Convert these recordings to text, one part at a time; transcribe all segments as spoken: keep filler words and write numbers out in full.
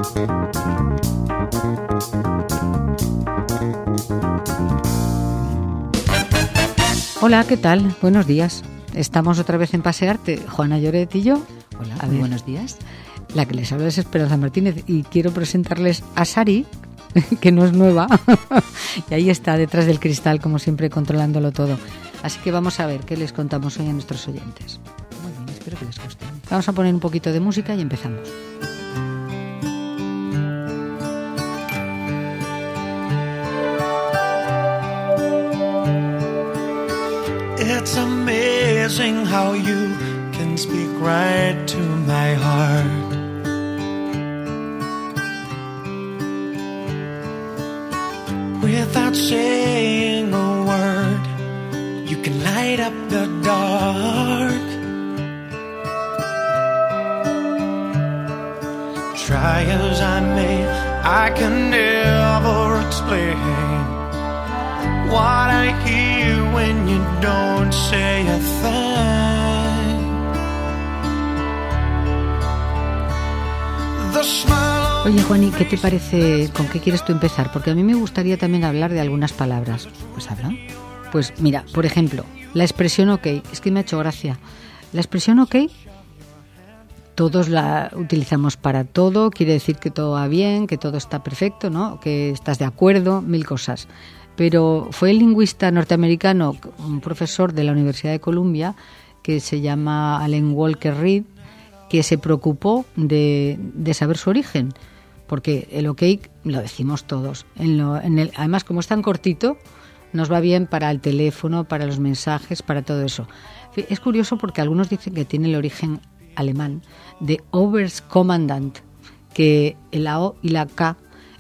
Hola, ¿qué tal? Buenos días. Estamos otra vez en Pasearte, Juana Lloret y yo. Hola, a muy ver, buenos días. La que les habla es Esperanza Martínez y quiero presentarles a Sari, que no es nueva, y ahí está detrás del cristal, como siempre, controlándolo todo. Así que vamos a ver qué les contamos hoy a nuestros oyentes. Muy bien, espero que les guste. Vamos a poner un poquito de música y empezamos. It's amazing how you can speak right to my heart. Without saying a word, you can light up the dark. Try as I may, I can never explain what I hear when you don't say a thing. The smile. Oye, Juani, ¿qué te parece? ¿Con qué quieres tú empezar? Porque a mí me gustaría también hablar de algunas palabras. Pues habla. Pues mira, por ejemplo, la expresión ok. Es que me ha hecho gracia. La expresión ok, todos la utilizamos para todo. Quiere decir que todo va bien, que todo está perfecto, ¿no? Que estás de acuerdo, mil cosas. Pero fue el lingüista norteamericano, un profesor de la Universidad de Columbia, que se llama Allen Walker Reed, que se preocupó de, de saber su origen, porque el ok lo decimos todos. En lo, en el, además, como es tan cortito, nos va bien para el teléfono, para los mensajes, para todo eso. Es curioso porque algunos dicen que tiene el origen alemán, de Oberkommandant, que la O y la K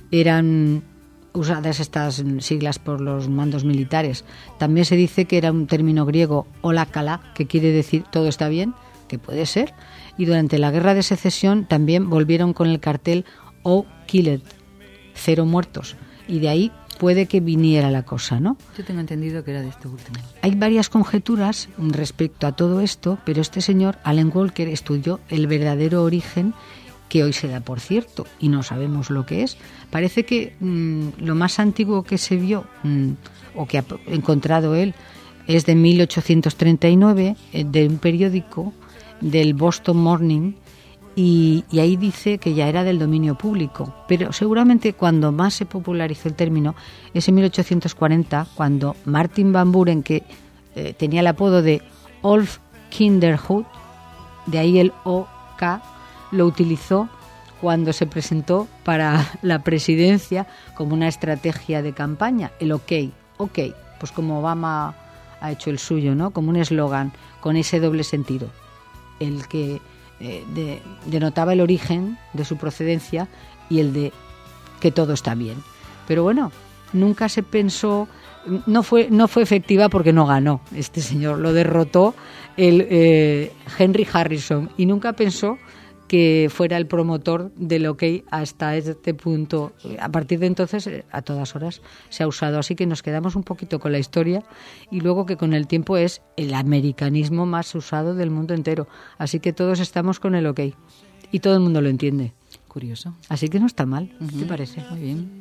eran usadas estas siglas por los mandos militares. También se dice que era un término griego, hola kala, que quiere decir todo está bien, que puede ser. Y durante la Guerra de Secesión también volvieron con el cartel O killed, cero muertos. Y de ahí puede que viniera la cosa, ¿no? Yo tengo entendido que era de este último. Hay varias conjeturas respecto a todo esto, pero este señor, Allen Walker, estudió el verdadero origen, que hoy se da por cierto, y no sabemos lo que es. Parece que mmm, lo más antiguo que se vio, mmm, o que ha encontrado él, es de mil ochocientos treinta y nueve, eh, de un periódico del Boston Morning, y, y ahí dice que ya era del dominio público. Pero seguramente cuando más se popularizó el término es en mil ochocientos cuarenta, cuando Martin Van Buren, que eh, tenía el apodo de Olf Kinderhook, de ahí el O K, lo utilizó cuando se presentó para la presidencia como una estrategia de campaña, el OK, OK, pues como Obama ha hecho el suyo, ¿no? Como un eslogan con ese doble sentido, el que eh, de, denotaba el origen de su procedencia y el de que todo está bien. Pero bueno, nunca se pensó, no fue no fue efectiva porque no ganó este señor, lo derrotó el eh, Henry Harrison, y nunca pensó que fuera el promotor del OK hasta este punto. A partir de entonces, a todas horas se ha usado, así que nos quedamos un poquito con la historia, y luego que con el tiempo es el americanismo más usado del mundo entero, así que todos estamos con el OK y todo el mundo lo entiende. Curioso. Así que no está mal, Uh-huh. ¿qué te parece? Muy bien.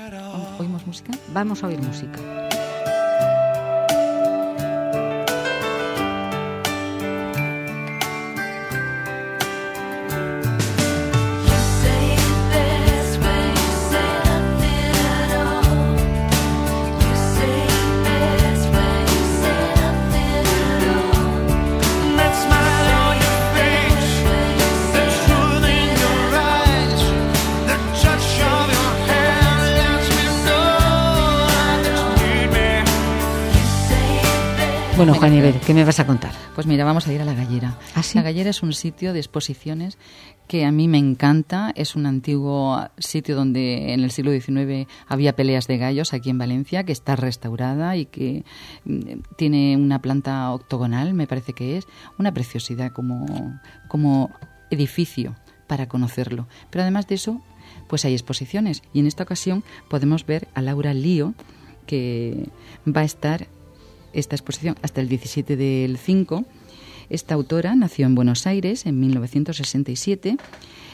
¿Oímos música? Vamos a oír música. Bueno, Juan, ver, ¿qué me vas a contar? Pues mira, vamos a ir a La Gallera. ¿Ah, sí? La Gallera es un sitio de exposiciones que a mí me encanta. Es un antiguo sitio donde en el siglo diecinueve había peleas de gallos aquí en Valencia, que está restaurada y que tiene una planta octogonal, me parece que es. Una preciosidad como, como edificio para conocerlo. Pero además de eso, pues hay exposiciones. Y en esta ocasión podemos ver a Laura Lío, que va a estar esta exposición hasta el diecisiete del cinco. Esta autora nació en Buenos Aires en mil novecientos sesenta y siete,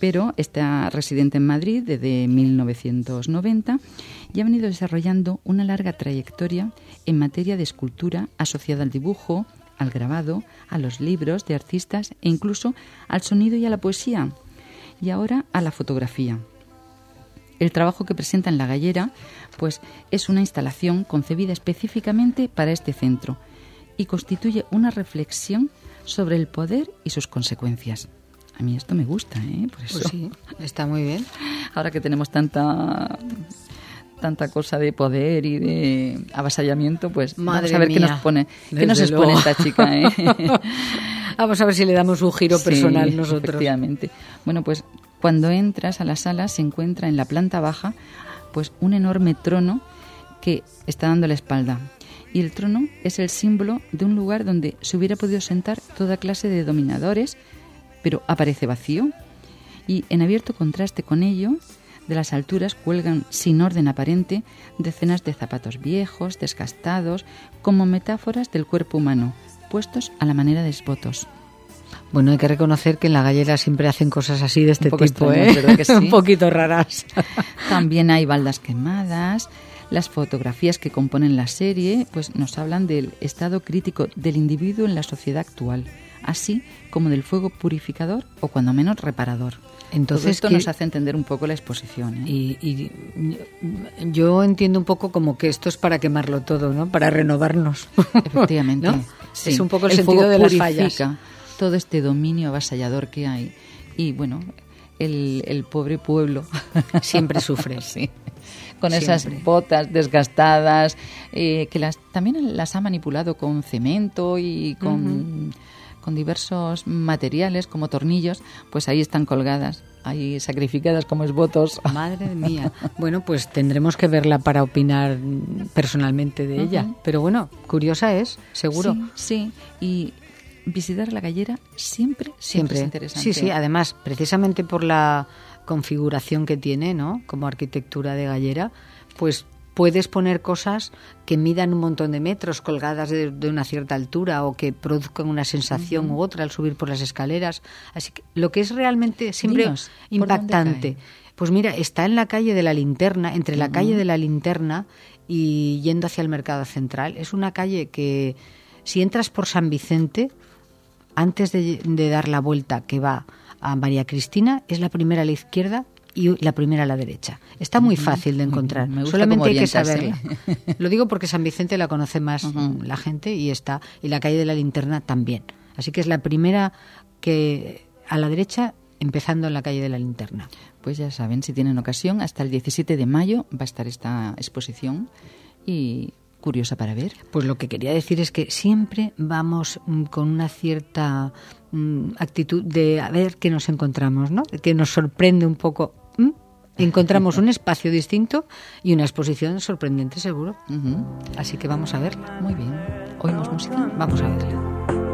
pero está residente en Madrid desde mil novecientos noventa y ha venido desarrollando una larga trayectoria en materia de escultura asociada al dibujo, al grabado, a los libros de artistas e incluso al sonido y a la poesía, y ahora a la fotografía. El trabajo que presenta en La Gallera pues, es una instalación concebida específicamente para este centro y constituye una reflexión sobre el poder y sus consecuencias. A mí esto me gusta, ¿eh? Por eso. Pues sí, está muy bien. Ahora que tenemos tanta tanta cosa de poder y de avasallamiento, pues Madre vamos a ver mía, qué nos pone, qué nos desde expone luego. esta chica, ¿eh? Vamos a ver si le damos un giro Sí, personal nosotros. Efectivamente. Bueno, pues cuando entras a la sala se encuentra en la planta baja pues un enorme trono que está dando la espalda. Y el trono es el símbolo de un lugar donde se hubiera podido sentar toda clase de dominadores, pero aparece vacío. Y en abierto contraste con ello, de las alturas cuelgan sin orden aparente decenas de zapatos viejos, desgastados, como metáforas del cuerpo humano, puestos a la manera de esbotos. Bueno, hay que reconocer que en La Gallera siempre hacen cosas así de este Un poco tipo, extrañas, ¿eh? ¿verdad que sí? Un poquito raras. También hay baldas quemadas. Las fotografías que componen la serie pues nos hablan del estado crítico del individuo en la sociedad actual, así como del fuego purificador o cuando menos reparador. Entonces, Todo esto ¿qué? nos hace entender un poco la exposición, ¿eh? Y, y yo entiendo un poco como que esto es para quemarlo todo, ¿no? Para renovarnos. Efectivamente. ¿No? Sí. Es un poco el, el sentido fuego de las purifica fallas. todo este dominio avasallador que hay. Y bueno, el, el pobre pueblo Siempre sufre. Sí. Con Siempre. Esas botas desgastadas, eh, que las también las ha manipulado con cemento y con, uh-huh. con diversos materiales como tornillos, pues ahí están colgadas, ahí sacrificadas como esbotos. Madre mía. Bueno, pues tendremos que verla para opinar personalmente de uh-huh. ella. Pero bueno, curiosa es, seguro. Sí, sí. Y visitar La Gallera siempre, siempre, siempre es interesante. Sí, sí, además, precisamente por la configuración que tiene, ¿no? Como arquitectura de gallera, pues puedes poner cosas que midan un montón de metros colgadas de, de una cierta altura o que produzcan una sensación uh-huh. u otra al subir por las escaleras. Así que lo que es realmente siempre Dinos, impactante, pues mira, está en la calle de la Linterna, entre uh-huh. la calle de la Linterna y yendo hacia el Mercado Central. Es una calle que si entras por San Vicente, antes de, de dar la vuelta que va a María Cristina, es la primera a la izquierda y la primera a la derecha. Está muy fácil de encontrar. Me gusta Solamente hay que orientarse. saberla. Lo digo porque San Vicente la conoce más uh-huh. la gente y está y la calle de la Linterna también. Así que es la primera que a la derecha, empezando en la calle de la Linterna. Pues ya saben, si tienen ocasión, hasta el diecisiete de mayo va a estar esta exposición y curiosa para ver. Pues lo que quería decir es que siempre vamos mm, con una cierta mm, actitud de a ver qué nos encontramos, ¿no? Que nos sorprende un poco. ¿Mm? Encontramos un espacio distinto y una exposición sorprendente, seguro. Uh-huh. Así que vamos a verla. Muy bien. ¿Oímos música? Vamos a verla.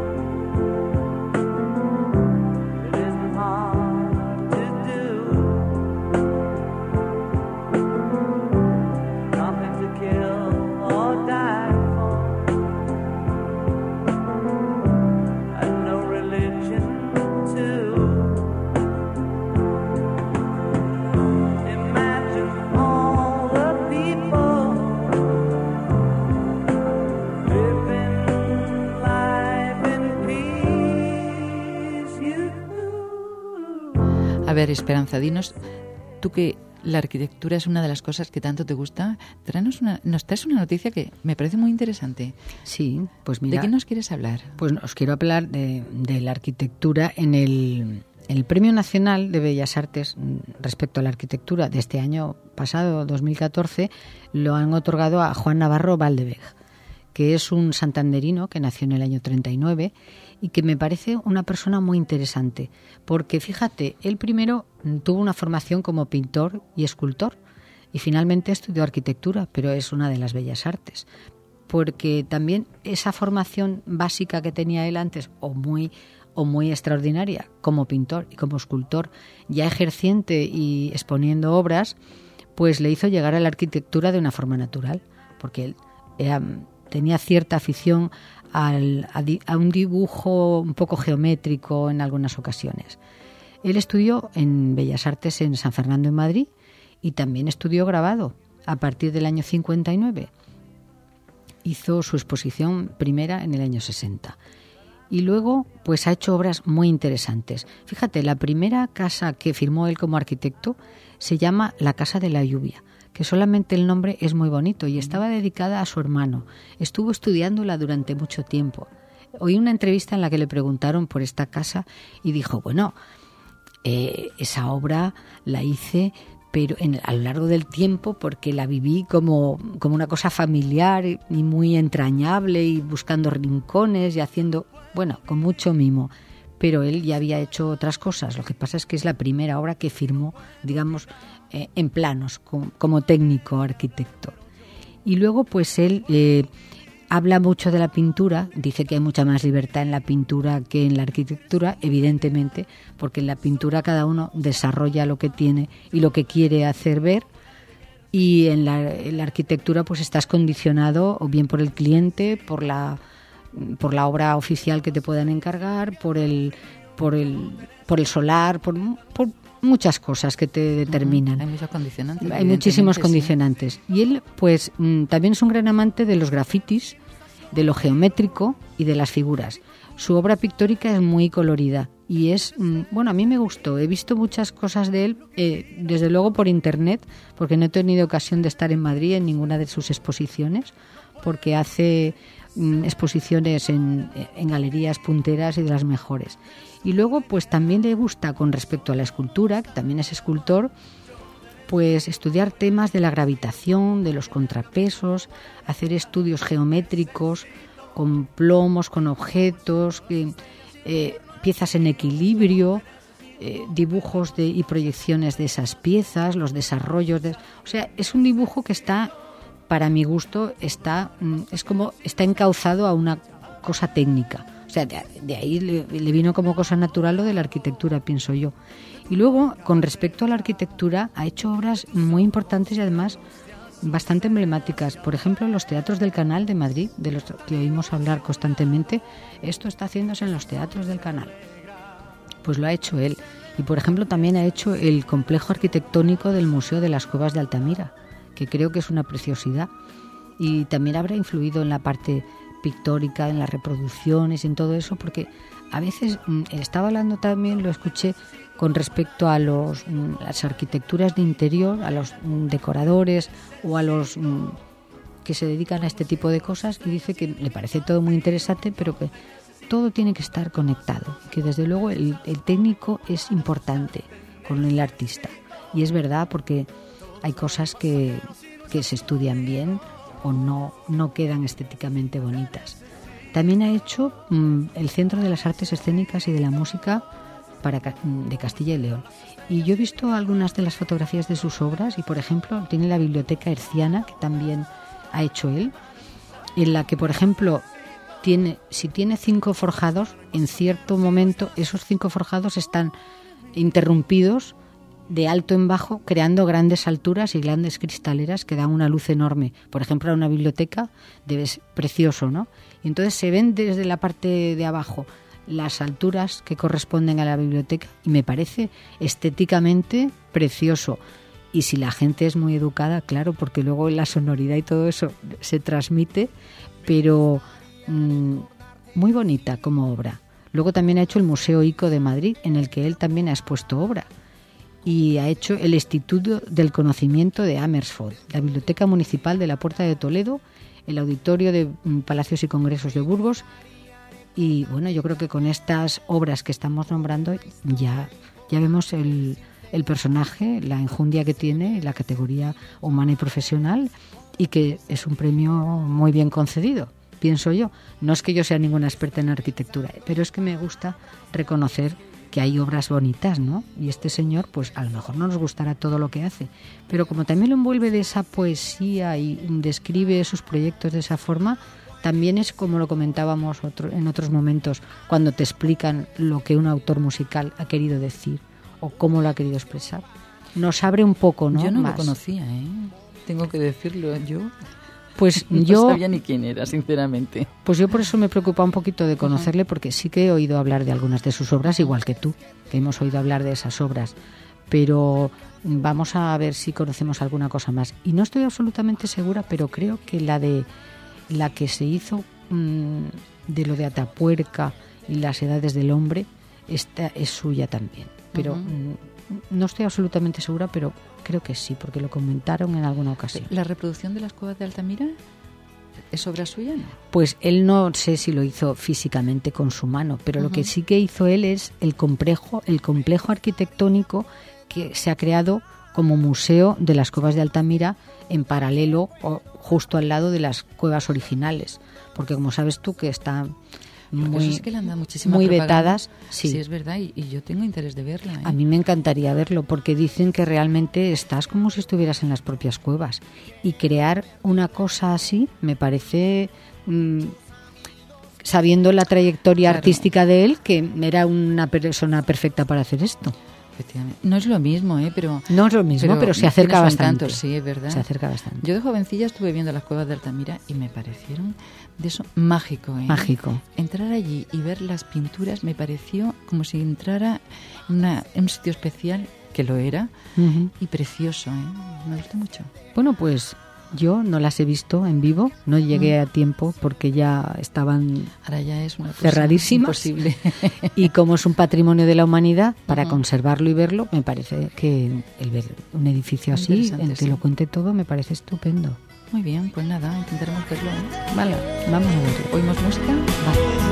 A ver, Esperanza, dinos, tú que la arquitectura es una de las cosas que tanto te gusta, tráenos una, nos traes una noticia que me parece muy interesante. Sí, pues mira. ¿De qué nos quieres hablar? Pues os quiero hablar de, de la arquitectura en el, el Premio Nacional de Bellas Artes respecto a la arquitectura de este año pasado, dos mil catorce, lo han otorgado a Juan Navarro Valdeveg, que es un santanderino que nació en el año treinta y nueve y que me parece una persona muy interesante, porque fíjate, él primero tuvo una formación como pintor y escultor y finalmente estudió arquitectura, pero es una de las bellas artes, porque también esa formación básica que tenía él antes, o muy, o muy extraordinaria como pintor y como escultor, ya ejerciente y exponiendo obras, pues le hizo llegar a la arquitectura de una forma natural, porque él era... tenía cierta afición al, a, di, a un dibujo un poco geométrico en algunas ocasiones. Él estudió en Bellas Artes en San Fernando, en Madrid, y también estudió grabado a partir del año cincuenta y nueve. Hizo su exposición primera en el año sesenta. Y luego pues ha hecho obras muy interesantes. Fíjate, la primera casa que firmó él como arquitecto se llama La Casa de la Lluvia, que solamente el nombre es muy bonito, y estaba dedicada a su hermano. Estuvo estudiándola durante mucho tiempo. Oí una entrevista en la que le preguntaron por esta casa y dijo, bueno, eh, esa obra la hice pero en, a lo largo del tiempo, porque la viví como, como una cosa familiar y muy entrañable, y buscando rincones y haciendo, bueno, con mucho mimo. Pero él ya había hecho otras cosas. Lo que pasa es que es la primera obra que firmó, digamos, eh, en planos, como, como técnico arquitecto. Y luego, pues él eh, habla mucho de la pintura, dice que hay mucha más libertad en la pintura que en la arquitectura, evidentemente, porque en la pintura cada uno desarrolla lo que tiene y lo que quiere hacer ver, y en la, en la arquitectura pues estás condicionado o bien por el cliente, por la por la obra oficial que te puedan encargar, por el por el por el solar, por, por muchas cosas que te determinan. Hay muchos condicionantes. Hay muchísimos sí. condicionantes. Y él, pues, también es un gran amante de los grafitis, de lo geométrico y de las figuras. Su obra pictórica es muy colorida y es, bueno, a mí me gustó. He visto muchas cosas de él, eh, desde luego por internet, porque no he tenido ocasión de estar en Madrid en ninguna de sus exposiciones, porque hace mm, exposiciones en, en galerías punteras y de las mejores. Y luego, pues también le gusta, con respecto a la escultura, que también es escultor, pues estudiar temas de la gravitación, de los contrapesos, hacer estudios geométricos con plomos, con objetos, eh, piezas en equilibrio, eh, dibujos de, y proyecciones de esas piezas, los desarrollos de, o sea, es un dibujo que está, para mi gusto, está es como está encauzado a una cosa técnica. O sea, de, de ahí le, le vino como cosa natural lo de la arquitectura, pienso yo. Y luego, con respecto a la arquitectura, ha hecho obras muy importantes y además bastante emblemáticas. Por ejemplo, en los teatros del Canal de Madrid, de los que oímos hablar constantemente, esto está haciéndose en los teatros del Canal. Pues lo ha hecho él. Y, por ejemplo, también ha hecho el complejo arquitectónico del Museo de las Cuevas de Altamira, que creo que es una preciosidad. Y también habrá influido en la parte pictórica, en las reproducciones, en todo eso, porque a veces estaba hablando también, lo escuché, con respecto a los las arquitecturas de interior, a los decoradores o a los que se dedican a este tipo de cosas, y dice que le parece todo muy interesante, pero que todo tiene que estar conectado, que desde luego el, el técnico es importante con el artista. Y es verdad, porque hay cosas que, que se estudian bien o no, no quedan estéticamente bonitas. También ha hecho mmm, el Centro de las Artes Escénicas y de la Música para, de Castilla y León. Y yo he visto algunas de las fotografías de sus obras y, por ejemplo, tiene la Biblioteca Herciana, que también ha hecho él, en la que, por ejemplo, tiene, si tiene cinco forjados, en cierto momento esos cinco forjados están interrumpidos de alto en bajo, creando grandes alturas y grandes cristaleras que dan una luz enorme. Por ejemplo, a una biblioteca debe ser precioso, ¿no? Y entonces se ven desde la parte de abajo las alturas que corresponden a la biblioteca y me parece estéticamente precioso. Y si la gente es muy educada, claro, porque luego la sonoridad y todo eso se transmite, pero mmm, muy bonita como obra. Luego también ha hecho el Museo Ico de Madrid, en el que él también ha expuesto obra. Y ha hecho el Instituto del Conocimiento de Amersfoort, la Biblioteca Municipal de la Puerta de Toledo, el Auditorio de Palacios y Congresos de Burgos. Y bueno, yo creo que con estas obras que estamos nombrando ya, ya vemos el, el personaje, la enjundia que tiene, la categoría humana y profesional, y que es un premio muy bien concedido, pienso yo. No es que yo sea ninguna experta en arquitectura, pero es que me gusta reconocer que hay obras bonitas, ¿no? Y este señor, pues a lo mejor no nos gustará todo lo que hace, pero como también lo envuelve de esa poesía y describe sus proyectos de esa forma, también es como lo comentábamos otro, en otros momentos, cuando te explican lo que un autor musical ha querido decir o cómo lo ha querido expresar. Nos abre un poco, ¿no? Yo no Más. lo conocía, ¿eh? Tengo que decirlo yo. Pues no yo sabía ni quién era, sinceramente. Pues yo por eso me preocupa un poquito de conocerle, porque sí que he oído hablar de algunas de sus obras, igual que tú, que hemos oído hablar de esas obras, pero vamos a ver si conocemos alguna cosa más. Y no estoy absolutamente segura, pero creo que la de la que se hizo mmm, de lo de Atapuerca y las edades del hombre, esta es suya también. Pero uh-huh. mmm, no estoy absolutamente segura, pero creo que sí, porque lo comentaron en alguna ocasión. ¿La reproducción de las cuevas de Altamira es obra suya, no? Pues él no sé si lo hizo físicamente con su mano, pero uh-huh. lo que sí que hizo él es el complejo, el complejo arquitectónico que se ha creado como museo de las cuevas de Altamira en paralelo o justo al lado de las cuevas originales, porque como sabes tú que está muy, es que le han dado muchísima muy propaganda. vetadas. Sí. Sí, es verdad, y, y yo tengo interés de verla. ¿eh? A mí me encantaría verlo, porque dicen que realmente estás como si estuvieras en las propias cuevas, y crear una cosa así me parece, mmm, sabiendo la trayectoria claro. artística de él, que era una persona perfecta para hacer esto. No es lo mismo, ¿eh? pero no es lo mismo, pero, pero se acerca bastante. Encanto, sí, es verdad. Se acerca bastante. Yo de jovencilla estuve viendo las cuevas de Altamira y me parecieron de eso mágico, ¿eh? Mágico. Entrar allí y ver las pinturas me pareció como si entrara en, una, en un sitio especial, que lo era, uh-huh. y precioso, ¿eh? Me gustó mucho. Bueno, pues yo no las he visto en vivo, no llegué mm. a tiempo porque ya estaban Ahora ya es una cosa cerradísimas. Imposible. Y como es un patrimonio de la humanidad, para uh-huh. conservarlo y verlo, me parece que el ver un edificio así, el que sí. lo cuente todo, me parece estupendo. Muy bien, pues nada, intentaremos verlo. ¿eh? Vale, vamos a verlo. ¿Oímos música? Vale.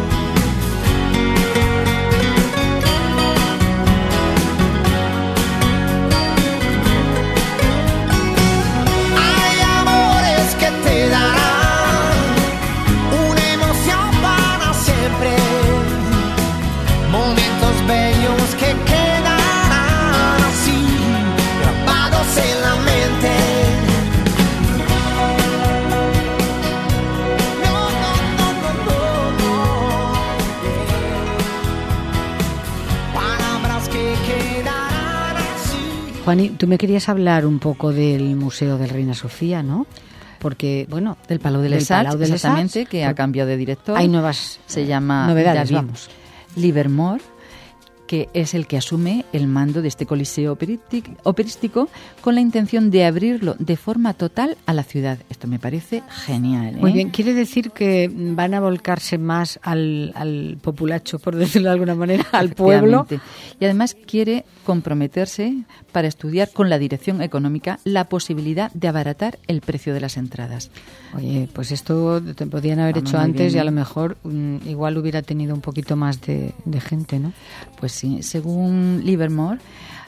Juani, tú me querías hablar un poco del Museo de Reina Sofía, ¿no? Porque, bueno, del Palau de les Arts, exactamente, que ha cambiado de director. Hay nuevas Se llama novedades, David vamos. Livermore, que es el que asume el mando de este coliseo operístico con la intención de abrirlo de forma total a la ciudad. Esto me parece genial, ¿eh? Muy bien, quiere decir que van a volcarse más al, al populacho, por decirlo de alguna manera, al pueblo. Y además quiere comprometerse para estudiar con la dirección económica la posibilidad de abaratar el precio de las entradas. Oye, pues esto te podían haber Vamos, hecho antes bien. Y a lo mejor um, igual hubiera tenido un poquito más de, de gente, ¿no? Pues sí, según Livermore,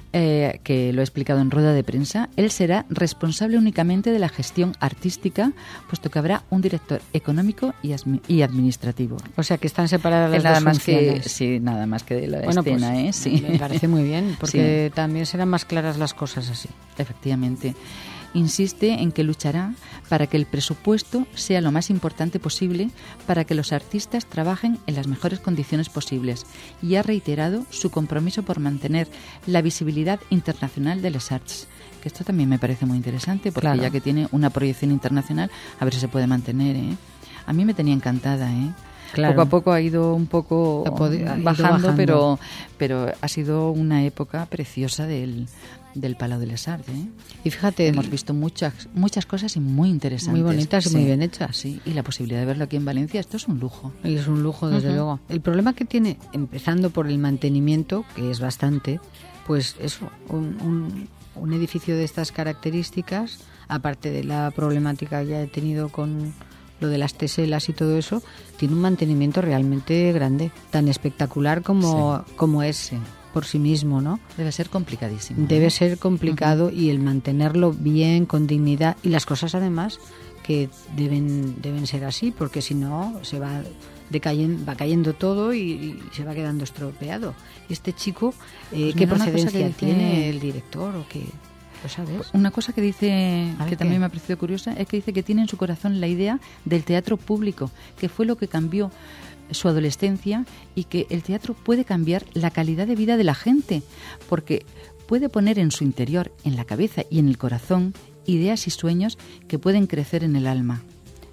eh, que lo ha explicado en rueda de prensa, él será responsable únicamente de la gestión artística, puesto que habrá un director económico y, asmi- y administrativo. O sea, que están separadas las nada dos más funciones. que Sí, nada más que de la bueno, escena, pues, ¿eh? Sí. Me parece muy bien, porque sí. también serán más claras las cosas así. Efectivamente. Insiste en que luchará para que el presupuesto sea lo más importante posible para que los artistas trabajen en las mejores condiciones posibles, y ha reiterado su compromiso por mantener la visibilidad internacional de les Arts. Que esto también me parece muy interesante, porque claro. ya que tiene una proyección internacional, a ver si se puede mantener, ¿eh? A mí me tenía encantada, ¿eh? Claro. Poco a poco ha ido un poco ha podi- ha ido bajando, bajando. pero pero ha sido una época preciosa del, del Palau de les Arts, ¿eh? Y fíjate, hemos visto muchas muchas cosas y muy interesantes. Muy bonitas y sí, muy bien hechas. Sí, y la posibilidad de verlo aquí en Valencia, esto es un lujo. Y es un lujo, desde uh-huh. luego. El problema que tiene, empezando por el mantenimiento, que es bastante, pues es un, un, un edificio de estas características, aparte de la problemática que ya he tenido con lo de las teselas y todo eso, tiene un mantenimiento realmente grande, tan espectacular como, sí. como es sí. por sí mismo, ¿no? Debe ser complicadísimo. Debe ¿no? ser complicado uh-huh. y el mantenerlo bien, con dignidad, y las cosas además que deben deben ser así, porque si no se va decayendo, va cayendo todo y, y se va quedando estropeado. Este chico, eh, pues ¿qué procedencia dice... tiene el director o qué? ¿Lo sabes? Una cosa que dice, que ¿qué? también me ha parecido curiosa, es que dice que tiene en su corazón la idea del teatro público, que fue lo que cambió su adolescencia, y que el teatro puede cambiar la calidad de vida de la gente, porque puede poner en su interior, en la cabeza y en el corazón, ideas y sueños que pueden crecer en el alma.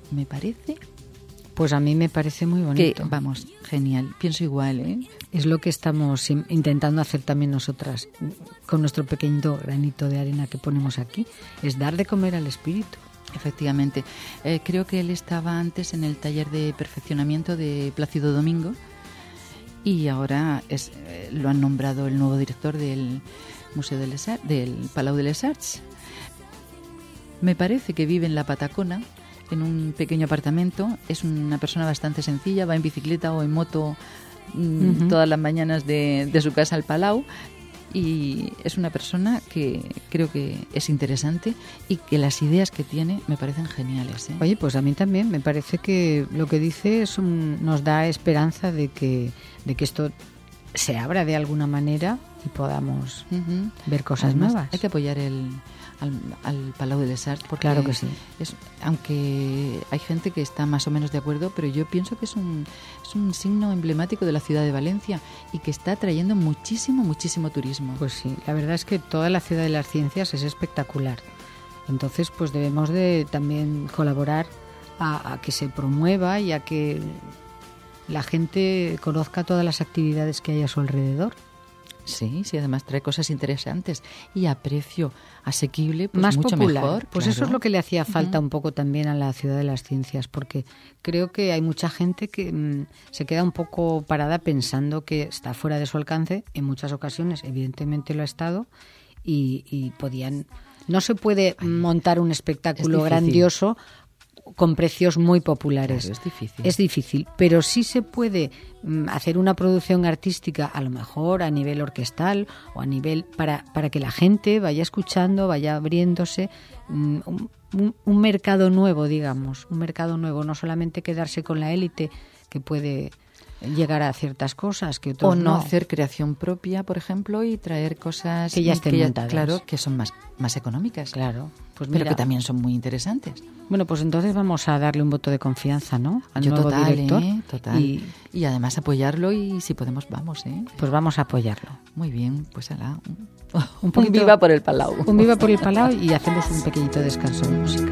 me parece... Pues a mí me parece muy bonito. Que, vamos, genial. Pienso igual, ¿eh? Es lo que estamos intentando hacer también nosotras con nuestro pequeñito granito de arena que ponemos aquí. Es dar de comer al espíritu. Efectivamente. Eh, creo que él estaba antes en el taller de perfeccionamiento de Plácido Domingo y ahora es, eh, lo han nombrado el nuevo director del Museo de les Arts, del Palau de les Arts. Me parece que vive en la Patacona, en un pequeño apartamento. Es una persona bastante sencilla, va en bicicleta o en moto mmm, uh-huh. todas las mañanas de, de su casa al Palau, y es una persona que creo que es interesante y que las ideas que tiene me parecen geniales, ¿eh? Oye, pues a mí también me parece que lo que dice es un, nos da esperanza de que, de que esto se abra de alguna manera y podamos uh-huh. ver cosas Además, nuevas. Hay que apoyar el Al, al Palau de les Arts, porque claro que sí. Es, aunque hay gente que está más o menos de acuerdo, pero yo pienso que es un, es un signo emblemático de la ciudad de Valencia y que está atrayendo muchísimo, muchísimo turismo. Pues sí, la verdad es que toda la ciudad de las ciencias es espectacular. Entonces, pues debemos de también colaborar a, a que se promueva y a que la gente conozca todas las actividades que hay a su alrededor. Sí, sí, además trae cosas interesantes y a precio asequible, pues más mucho popular. mejor. Pues claro. Eso es lo que le hacía falta uh-huh. un poco también a la ciudad de las ciencias, porque creo que hay mucha gente que mmm, se queda un poco parada pensando que está fuera de su alcance. En muchas ocasiones, evidentemente lo ha estado, y, y podían. No se puede montar un espectáculo grandioso con precios muy populares. Claro, es difícil. Es difícil, pero sí se puede mm, hacer una producción artística, a lo mejor a nivel orquestal o a nivel para, para que la gente vaya escuchando, vaya abriéndose mm, un, un, un mercado nuevo, digamos, un mercado nuevo, no solamente quedarse con la élite que puede llegar a ciertas cosas que otros o no, no hacer creación propia, por ejemplo, y traer cosas que ya estén que ya, montadas. Claro, que son más, más económicas. Claro. Pues mira, pero que también son muy interesantes. Bueno, pues entonces vamos a darle un voto de confianza, ¿no? Al Yo nuevo total, director. ¿eh? Total. Y, y además apoyarlo, y si podemos, vamos, ¿eh? Pues vamos a apoyarlo. Muy bien, pues ala. Un, un, poquito, un viva por el Palau. Un viva por el Palau, y hacemos un pequeñito descanso de música.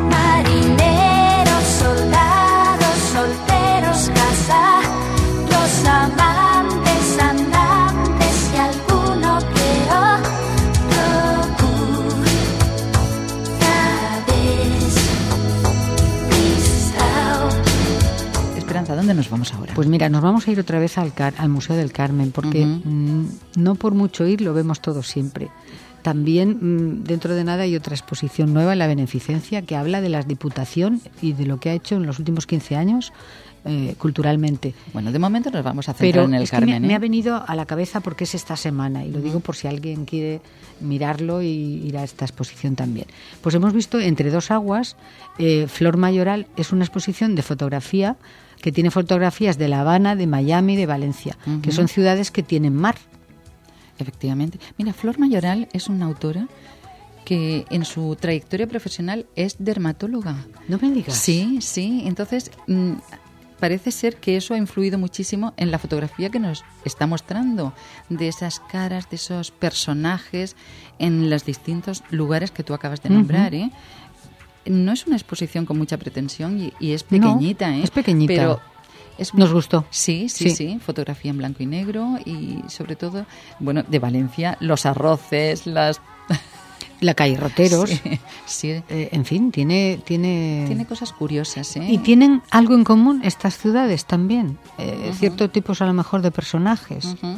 Marineros, soldados, solteros, casa, los amantes, andantes y alguno que otro Esperanza, ¿dónde nos vamos ahora? Pues mira, nos vamos a ir otra vez al, Car- al Museo del Carmen, porque Uh-huh. mmm, no por mucho ir lo vemos todo siempre. También mmm, dentro de nada hay otra exposición nueva en la Beneficencia que habla de la Diputación y de lo que ha hecho en los últimos quince años eh, culturalmente. Bueno, de momento nos vamos a centrar Pero en el es que Carmen. me, ¿eh? me ha venido a la cabeza porque es esta semana, y lo Uh-huh. digo por si alguien quiere mirarlo y ir a esta exposición también. Pues hemos visto Entre dos aguas, eh, Flor Mayoral es una exposición de fotografía que tiene fotografías de La Habana, de Miami, de Valencia, Uh-huh. que son ciudades que tienen mar. Efectivamente. Mira, Flor Mayoral es una autora que en su trayectoria profesional es dermatóloga. No me digas. Sí, sí. Entonces, mmm, parece ser que eso ha influido muchísimo en la fotografía que nos está mostrando, de esas caras, de esos personajes en los distintos lugares que tú acabas de nombrar, Uh-huh. ¿eh? No es una exposición con mucha pretensión y, y es pequeñita, No, ¿eh? es pequeñita. Pero es Nos gustó. Sí, sí, sí, Sí. Fotografía en blanco y negro y sobre todo, bueno, de Valencia, los arroces, las... La calle Roteros. Sí, sí. Eh, en fin, tiene, tiene... Tiene cosas curiosas, ¿eh? Y tienen algo en común estas ciudades también. Eh, Uh-huh. Ciertos tipos a lo mejor de personajes. Uh-huh.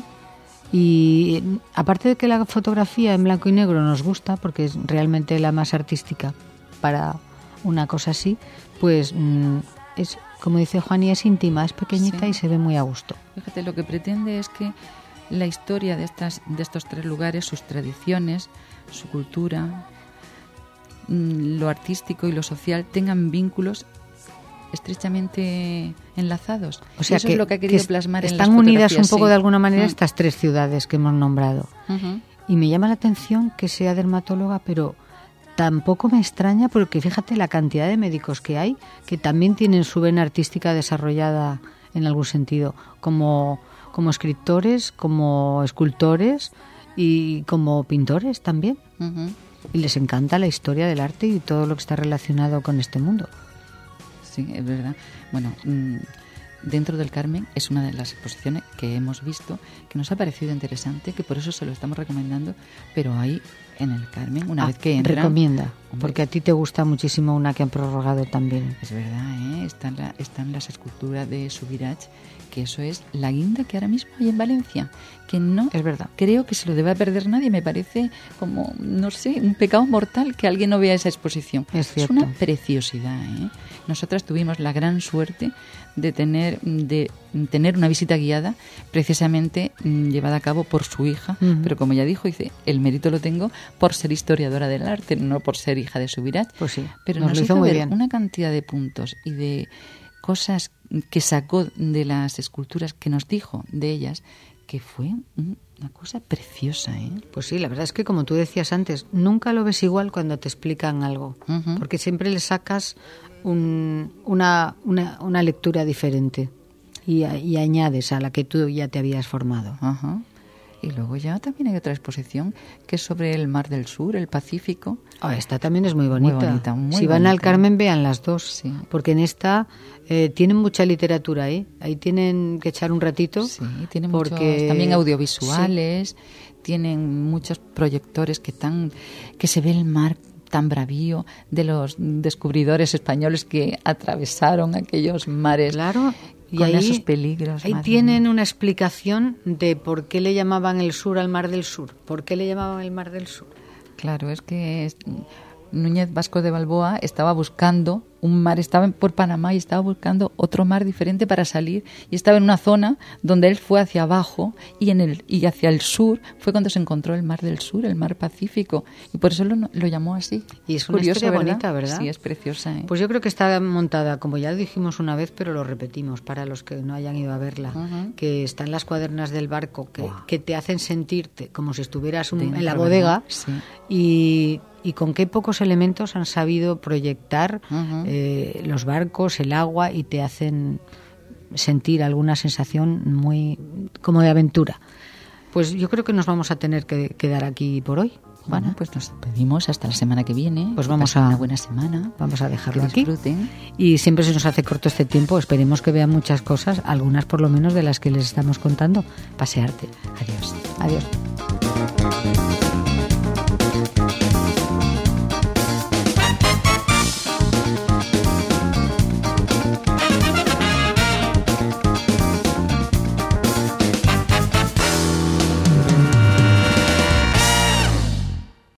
Y aparte de que la fotografía en blanco y negro nos gusta, porque es realmente la más artística para una cosa así, pues mmm, es, como dice Juani, es íntima, es pequeñita Sí. y se ve muy a gusto. Fíjate, lo que pretende es que la historia de estas de estos tres lugares, sus tradiciones, su cultura, mm, lo artístico y lo social tengan vínculos estrechamente enlazados. O sea, eso que, es lo que ha querido que plasmar en están las unidas un fotografías, poco sí. de alguna manera Mm. estas tres ciudades que hemos nombrado. Uh-huh. Y me llama la atención que sea dermatóloga, pero tampoco me extraña porque fíjate la cantidad de médicos que hay que también tienen su vena artística desarrollada en algún sentido, como, como escritores, como escultores y como pintores también. Uh-huh. Y les encanta la historia del arte y todo lo que está relacionado con este mundo. Sí, es verdad. Bueno, mmm, dentro del Carmen es una de las exposiciones que hemos visto, que nos ha parecido interesante, que por eso se lo estamos recomendando, pero ahí en el Carmen, una ah, vez que entran... Recomienda, hombre, porque a ti te gusta muchísimo una que han prorrogado también. Es verdad, ¿eh? Están, la, están las esculturas de Subirats, que eso es la guinda que ahora mismo hay en Valencia, que no es verdad. Creo que se lo debe perder nadie, me parece como, no sé, un pecado mortal que alguien no vea esa exposición. Es cierto. Es una preciosidad, ¿eh? Nosotras tuvimos la gran suerte de tener de tener una visita guiada precisamente mmm, llevada a cabo por su hija, uh-huh. pero como ya dijo, dice, el mérito lo tengo por ser historiadora del arte, no por ser hija de Subirats. Pues sí, pero nos, nos lo hizo hizo muy ver bien. Una cantidad de puntos y de cosas que sacó de las esculturas, que nos dijo de ellas, que fue una cosa preciosa, ¿eh? Pues sí, la verdad es que como tú decías antes, nunca lo ves igual cuando te explican algo, uh-huh. porque siempre le sacas un, una, una, una lectura diferente y, y añades a la que tú ya te habías formado. Ajá. Y luego ya también hay otra exposición que es sobre el Mar del Sur, el Pacífico. Oh, esta también es muy bonita. Muy bonita, muy si van bonita. al Carmen, vean las dos, sí. porque en esta eh, tienen mucha literatura, ¿eh? Ahí tienen que echar un ratito. Sí, tienen porque... muchos, también audiovisuales, sí. Tienen muchos proyectores que, tan, que se ve el mar tan bravío de los descubridores españoles que atravesaron aquellos mares. Claro. Y con ahí, esos peligros. Ahí tienen mía. Una explicación de por qué le llamaban el sur al Mar del Sur. ¿Por qué le llamaban el Mar del Sur? Claro, es que es, Núñez Vasco de Balboa estaba buscando un mar, estaba por Panamá y estaba buscando otro mar diferente para salir, y estaba en una zona donde él fue hacia abajo y en el y hacia el sur fue cuando se encontró el Mar del Sur, el Mar Pacífico, y por eso lo, lo llamó así. Y es una curioso, historia ¿verdad? bonita, ¿verdad? Sí, es preciosa, ¿eh? Pues yo creo que está montada, como ya dijimos una vez, pero lo repetimos para los que no hayan ido a verla, uh-huh. que están las cuadernas del barco que, wow. que te hacen sentirte como si estuvieras un, Dentro, en la bodega, sí. y y con qué pocos elementos han sabido proyectar uh-huh. eh, los barcos, el agua, y te hacen sentir alguna sensación muy como de aventura. Pues yo creo que nos vamos a tener que quedar aquí por hoy. Bueno, pues nos despedimos hasta la semana que viene. Pues vamos a una buena semana. Vamos a dejarlo que aquí. Disfruten. Y siempre se nos hace corto este tiempo. Esperemos que vean muchas cosas, algunas por lo menos de las que les estamos contando. Pasearte. Adiós. Adiós.